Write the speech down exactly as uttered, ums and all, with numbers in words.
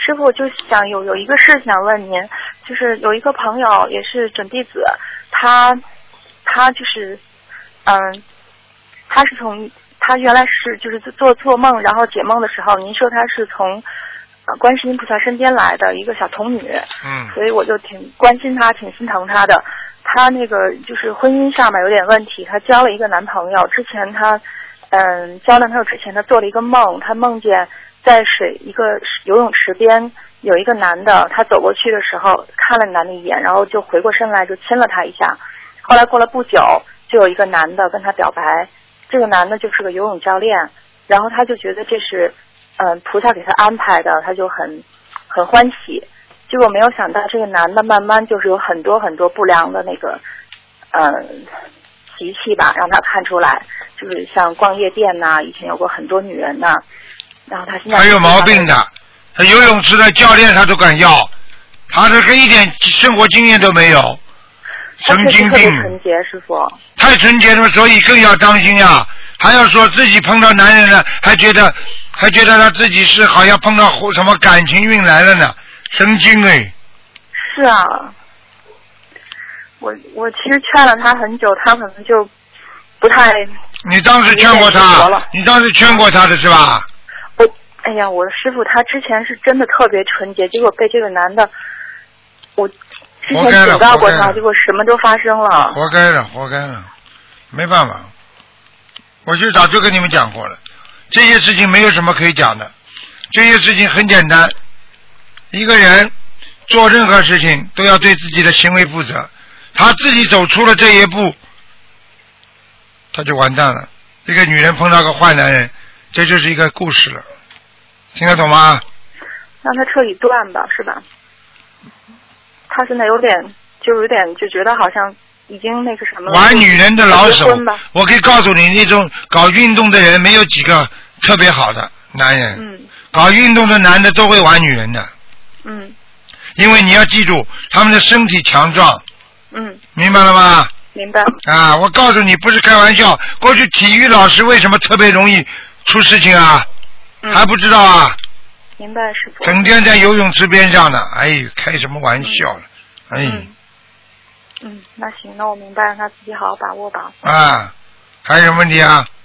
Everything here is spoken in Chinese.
师傅，我就想有有一个事想问您，就是有一个朋友也是准弟子，他他就是嗯，他是从他原来是就是做做梦，然后解梦的时候，您说他是从呃观世音菩萨身边来的一个小童女， 嗯， 所以我就挺关心她，挺心疼她的。她那个就是婚姻上面有点问题，她交了一个男朋友，之前她嗯交男朋友之前，她做了一个梦，她梦见在水一个游泳池边有一个男的，她走过去的时候看了男的一眼，然后就回过身来就亲了他一下。后来过了不久，就有一个男的跟她表白，这个男的就是个游泳教练，然后她就觉得这是嗯菩萨给她安排的，她就很很欢喜。结果没有想到这个男的慢慢就是有很多很多不良的那个嗯习气吧，让他看出来，就是像逛夜店呐、以前有过很多女人呐、然后他现在还有毛病的，他游泳池的教练他都敢要，他这个一点生活经验都没有，神经病。 他确实特别纯洁，师傅。 太纯洁了，所以更要当心呀！还要说自己碰到男人了，还觉得还觉得他自己是好像碰到什么感情运来了呢，神经哎！ 是啊，我我其实劝了他很久，他可能就不太。 你当时劝过他，你当时劝过他的是吧？ 我哎呀，我的师傅他之前是真的特别纯洁，结果被这个男的，我之前警告过他，结果什么都发生了。 活该了，活该了，没办法。我就早就跟你们讲过了，这些事情没有什么可以讲的，这些事情很简单，一个人做任何事情都要对自己的行为负责，他自己走出了这一步，他就完蛋了。这个女人碰到个坏男人，这就是一个故事了，听得懂吗？ 让他彻底断吧，是吧？他现在有点，就有点就觉得好像已经那个什么了。 玩女人的老手，我可以告诉你，那种搞运动的人没有几个特别好的男人。 嗯。 搞运动的男的都会玩女人的。 嗯。 因为你要记住，他们的身体强壮。 嗯。 明白了吗？ 明白。 啊，我告诉你，不是开玩笑。过去体育老师为什么特别容易出事情啊？ 嗯、 还不知道啊？ 明白，师傅。 整天在游泳池边上呢，哎呦，开什么玩笑了？ 嗯、 哎。 嗯嗯，那行，那我明白，让他自己好好把握吧。 啊，还有什么问题啊？